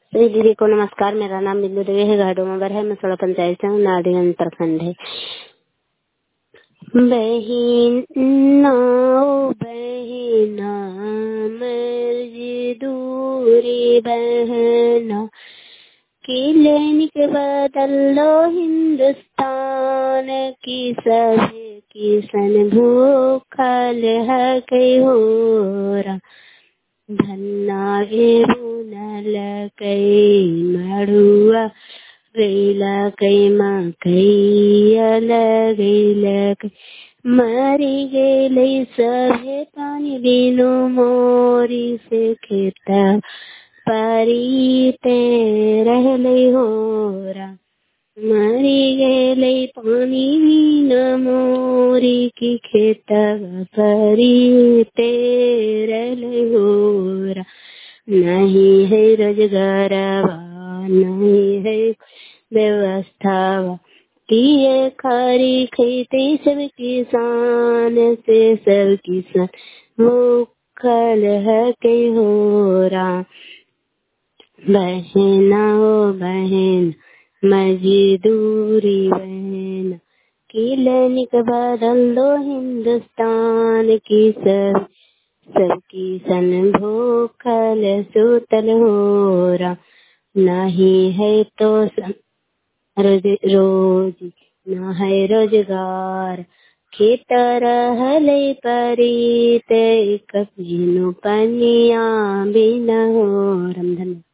सभी दीदी को नमस्कार। मेरा नाम बिंदु देवी है। घाटोमाबर है। मैं 16 पंचायत से हूँ। नारायण प्रखंड है। बहिना ओ बहिना मर्जी दूरी बहना क्लिनिक बदल लो हिंदुस्तान की सभी किसन भूखल है कई हो रहा धन्ना गे बुनल कई मड़ुआ गैला कई मकई गैला कई मरी गेलई सभे पानी बिनु मोरी से खेता परी ते रहलई होरा मरी गेलई पानी बिनु मोरी की खेता परी ते रहलई होरा नहीं है रोजगारवा नहीं है व्यवस्था किए खारी खेती सब किसान से सब किसान भूखल है कई हो रहा बहना ओ बहन मजदूरी बहन क्लिनिक बदल दो हिंदुस्तान की सब किसान भूखल सूतल हो रहा नहीं है तो रोज न है रोजगार खेत रहले परी ते कपिनु पनिया बिन हो रमधन।